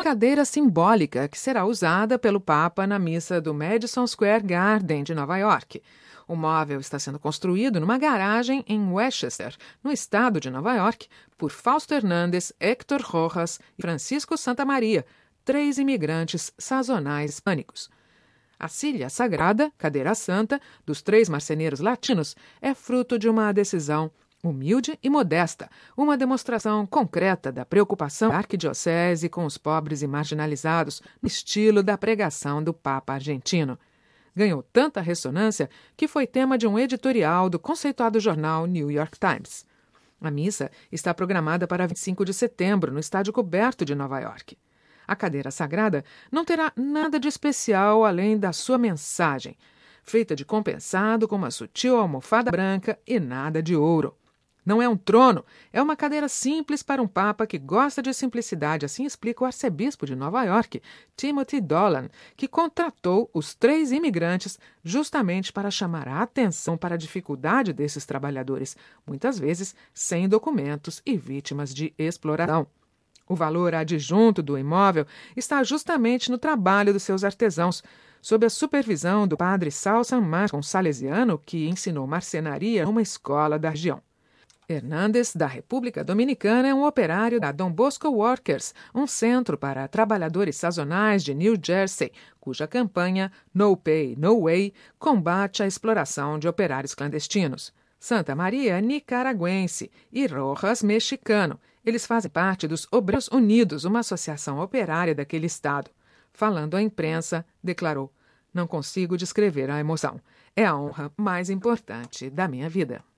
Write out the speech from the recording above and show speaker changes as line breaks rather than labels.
uma cadeira simbólica que será usada pelo Papa na missa do Madison Square Garden de Nova York. O móvel está sendo construído numa garagem em Westchester, no estado de Nova York, por Fausto Hernández, Héctor Rojas e Francisco Santamaria, 3 imigrantes sazonais hispânicos. A Cília Sagrada, cadeira santa, dos 3 marceneiros latinos, é fruto de uma decisão humilde e modesta, uma demonstração concreta da preocupação da arquidiocese com os pobres e marginalizados, no estilo da pregação do Papa argentino. Ganhou tanta ressonância que foi tema de um editorial do conceituado jornal New York Times. A missa está programada para 25 de setembro, no estádio coberto de Nova York. A cadeira sagrada não terá nada de especial além da sua mensagem, feita de compensado com uma sutil almofada branca e nada de ouro. Não é um trono, é uma cadeira simples para um papa que gosta de simplicidade, assim explica o arcebispo de Nova York, Timothy Dolan, que contratou os 3 imigrantes justamente para chamar a atenção para a dificuldade desses trabalhadores, muitas vezes sem documentos e vítimas de exploração. O valor adjunto do imóvel está justamente no trabalho dos seus artesãos, sob a supervisão do padre Salsan Marcon, um salesiano que ensinou marcenaria numa escola da região. Hernández, da República Dominicana, é um operário da Don Bosco Workers, um centro para trabalhadores sazonais de New Jersey, cuja campanha No Pay, No Way combate a exploração de operários clandestinos. Santa Maria é nicaragüense e Rojas mexicano. Eles fazem parte dos Obreiros Unidos, uma associação operária daquele estado. Falando à imprensa, declarou: "Não consigo descrever a emoção. É a honra mais importante da minha vida."